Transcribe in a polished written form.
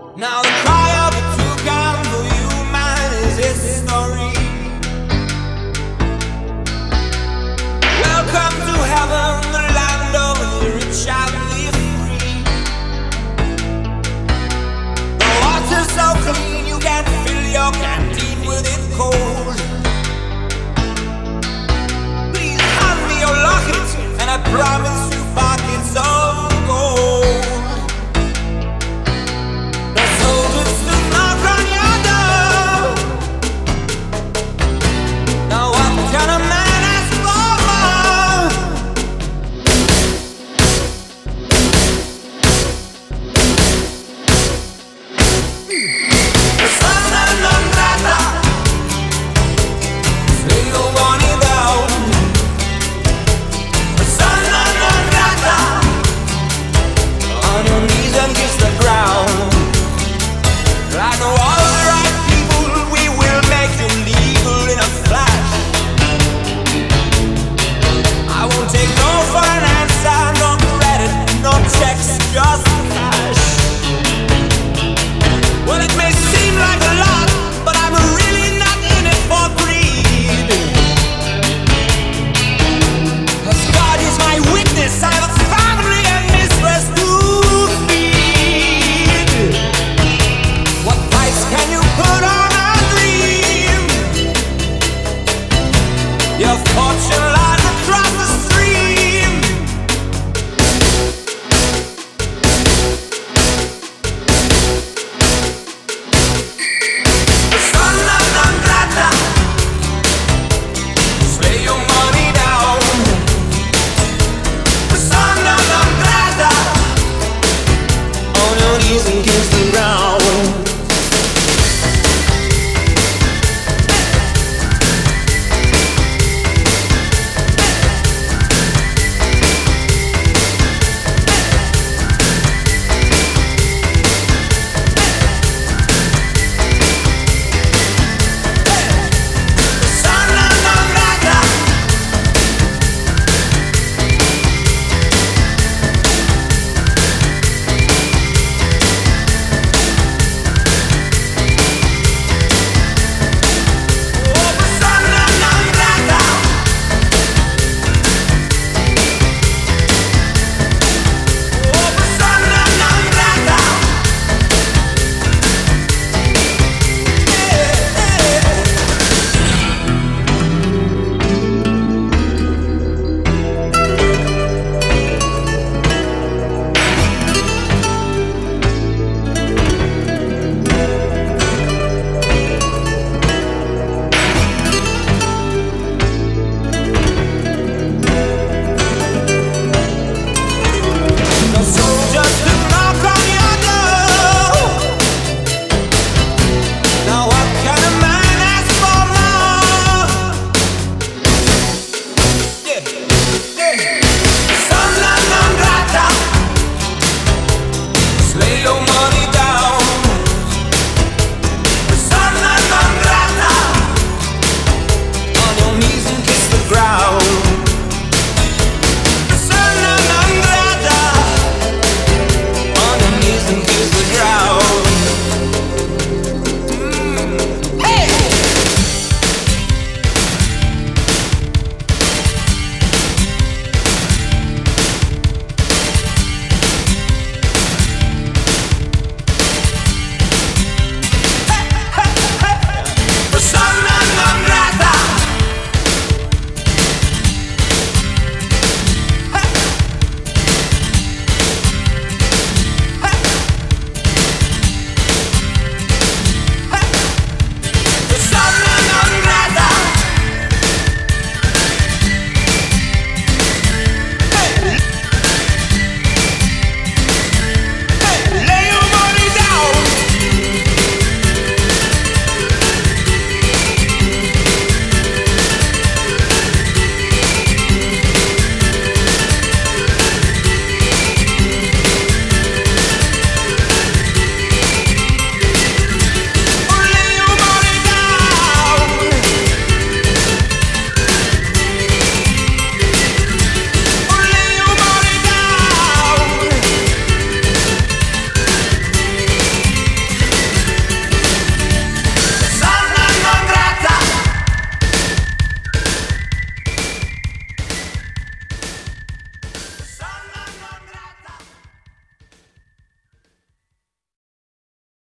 Now the cry of the toucan for human is history. Welcome to heaven, the land of the rich and the free. The water's so clean you can fill your canteen with it cold. Please hand me your locket and I promise you pockets of gold. Just cash. Well, it may seem like a lot, but I'm really not in it for greed. 'Cause God is my witness, I have a family and mistress to feed. What price can you put on a dream? Your fortune lies across the stream. And kiss the ground. Ground.